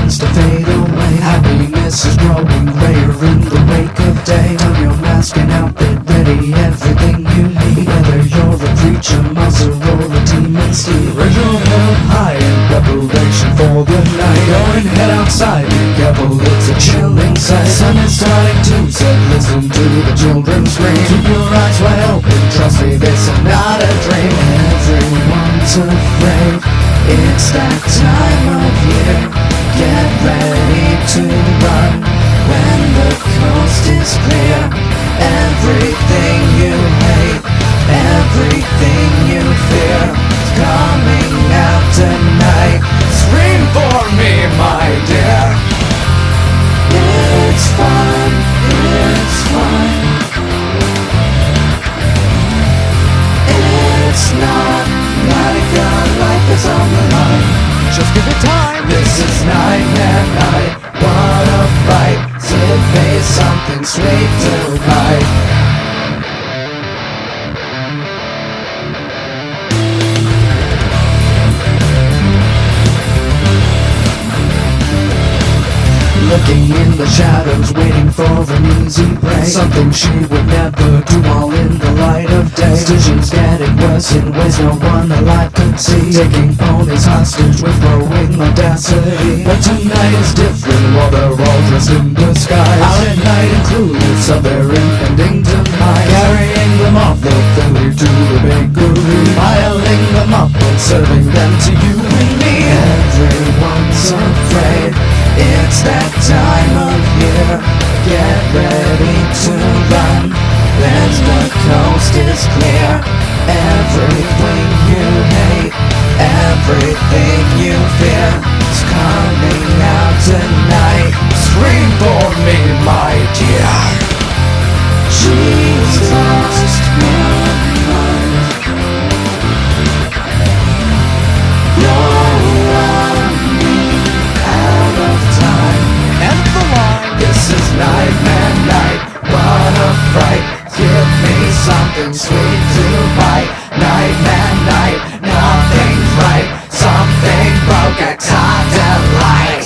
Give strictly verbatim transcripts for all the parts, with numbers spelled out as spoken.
begins to fade away. Happiness is growing grayer in the wake of day. Turn your mask and outfit ready, everything you need. Whether you're a preacher, muzzle, or a demon steed, raise your head high in preparation for the night. Go and head outside, be careful, it's a chilling sight. Sun is starting to set, listen to the children scream. Keep your eyes wide open, trust me, this is not a dream. Everyone's afraid, it's that time of year. Get ready to run when the coast is clear. Everything you hate, everything you fear, is coming out tonight. Scream for me, my dear. It's fun, it's fun. It's not like our life is on the line. Just give it time. This is Nightmare Night. What a fight. Sid face something sweet to bite. Looking in the shadows, waiting for an easy prey. Something she would never do, all in the light of day. Decisions getting worse in ways no one alive could see. Taking ponies hostage with growing audacity. But tonight is different, while they're all dressed in disguise. Out at night and clueless of their impending demise. Carrying them off the Philly to the bakery, piling them up and serving them to you and me. Everyone's afraid, it's that time of year. Get ready to run when the coast is clear. Everything you hate, everything you fear, is coming out tonight. Scream for me, my dear. She's lost her mind. You're running out of time. And the line. This is Nightmare Night. What a fright. Give me something sweet to bite. Nightmare Night. Nothing's right. Something broke. It's hard to light.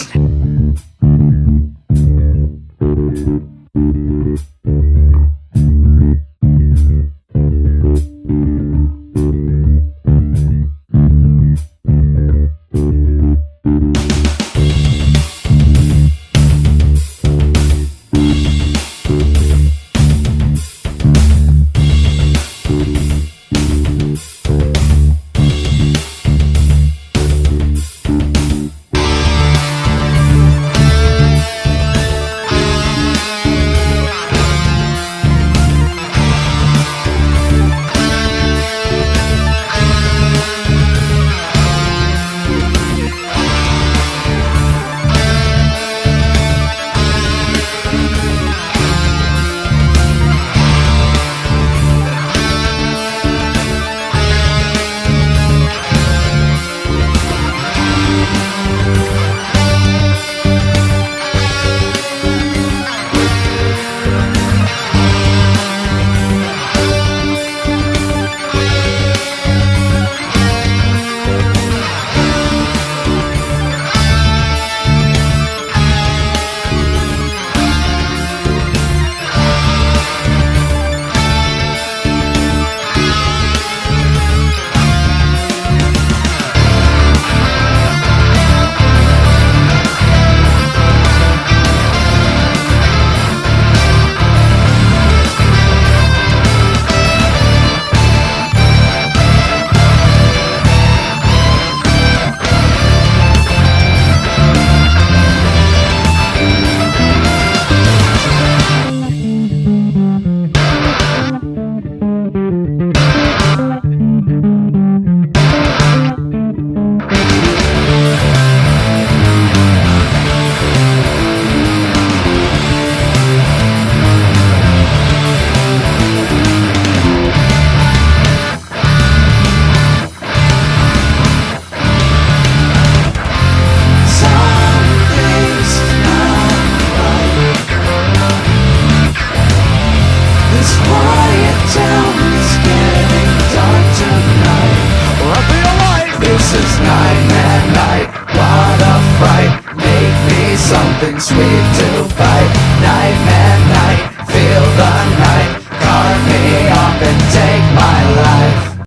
something sweet to bite. Nightmare night, feel the night. Carve me up and take my life.